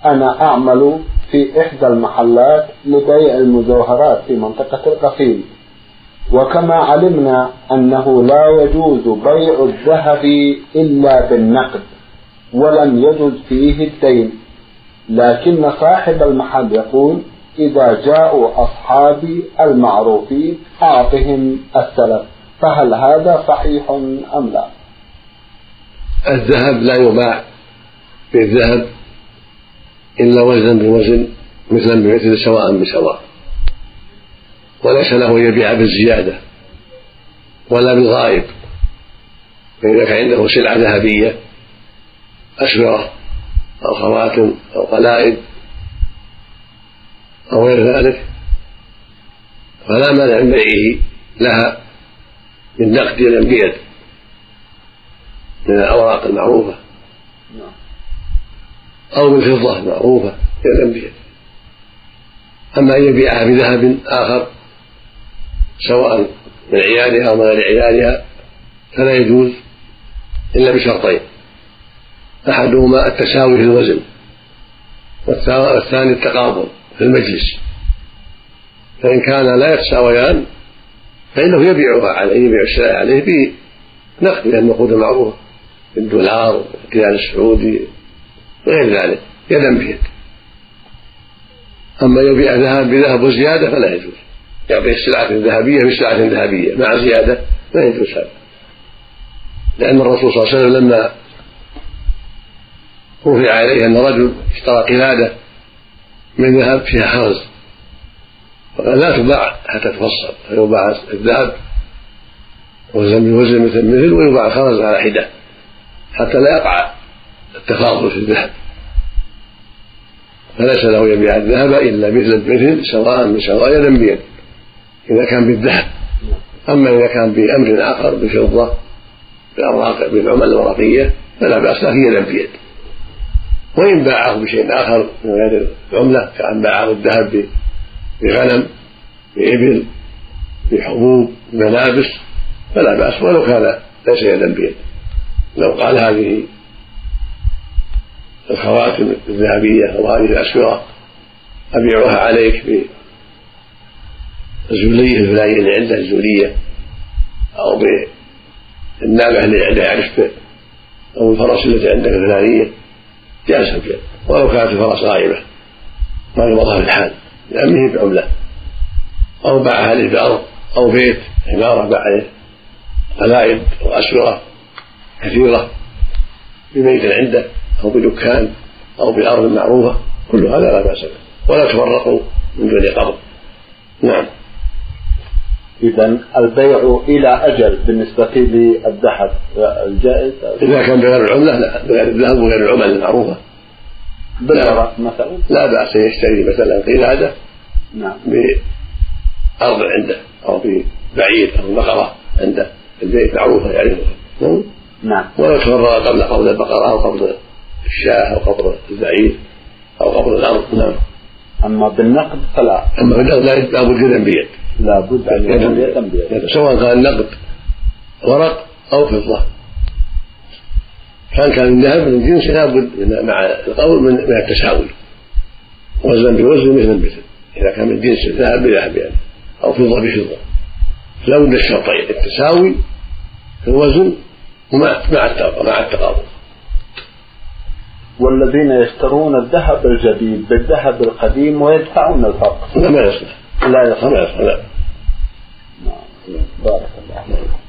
أنا أعمل في إحدى المحلات لبيع المجوهرات في منطقة القصيم، وكما علمنا أنه لا يجوز بيع الذهب إلا بالنقد ولم يجوز فيه الدين، لكن صاحب المحل يقول إذا جاءوا أصحابي المعروفين أعطهم السلف، فهل هذا صحيح أم لا؟ الذهب لا يباع بالذهب إلا وزنا بوزن مثلا بمثل سواء بسواء، وليس له يبيع بالزيادة ولا بالغائب. فإذا كان عنده سلعة ذهبية أسورة أو خواتم أو قلائد أو غير ذلك فلا مانع من بيعه لها بالنقد يدا بيد من الأوراق المعروفة أو بالفضة المعروفة يدا بيد. أما أن يبيعها بذهب آخر سواء من عيالها أو من غير عيالها فلا يجوز إلا بشرطين: أحدهما التساوي في الوزن، والثاني التقابل في المجلس. فإن كان لا يتساويان فإنه يبيع السلع عليه بنقد من النقود المعروفة بالدولار والريال السعودي وغير ذلك يدا بيد. أما يبيع ذهب بذهب وزيادة فلا يجوز، يعطي السلعة الذهبية بسلعة ذهبية مع زيادة لا يجوز هذا، لأن الرسول صلى الله عليه وسلم لما رفع عليه أن رجل اشترى قلادة من ذهب فيها خرز فقال لا تباع حتى تفصل، فيباع الذهب وزن بوزن مثل ويباع الخرز على حدة حتى لا يقع التفاضل في الذهب. فليس له يبيع الذهب إلا مثل بمثل سواء بسواء يدا بيد إذا كان بالذهب. أما إذا كان بأمر آخر بالفضة بالأوراق بالعمل الورقية فلا بأس له يدا بيد. وإن باعه بشيء آخر من غير العملة كأن باعه الذهب بغنم بإبل بحبوب بملابس فلا بأس ولو كان ليس يدا بيد. لو قال هذه الخواتم الذهبية أو هذه الأسورة أبيعها عليك بالزولية الفلانية اللي عنده الزولية أو بالناقة اللي عنده عرفته أو الفرس التي عندك الفلانية جاز البيع ولو كانت الفرس غائبة ما يوضع في الحال لأنه بعملة، أو باع عليه بأرض أو بيت عمارة باع عليه قلائد وأسورة كثيرة ببيت عنده أو بدكان أو بأرض معروفة كل هذا لا بأس به ولا تفرقوا من دون قبض. نعم. إذن البيع إلى أجل بالنسبة للذهب الجائز إذا كان بغير العملة لا، بغير الذهب وغير العمل المعروفة بالورق مثلا لا بأس يشتري مثلا قلادة نعم بأرض عنده أو ببعير أو بقرة عنده البيت معروفة يعرفها نعم ولا تفرق قبل قبض البقرة أو قبض الشاة أو قبض البعير أو قبض الأرض. نعم. أما بالنقد فلا. أما بالنقد لا بد يدا بيد، لا بد أن يكون يدا بيد سواء كان النقد ورق أو فضة. كان الذهب من الجنس لا بد مع القول من التساوي وزن بوزن مثل بمثل. إذا كان من جنس الذهب بذهب يعني أو فضة بفضة لا بد الشرطين التساوي في الوزن مع التقابل. والذين يشترون الذهب الجديد بالذهب القديم ويدفعون الفرق لا ما يصلح. لا يصلح. لا. بارك الله.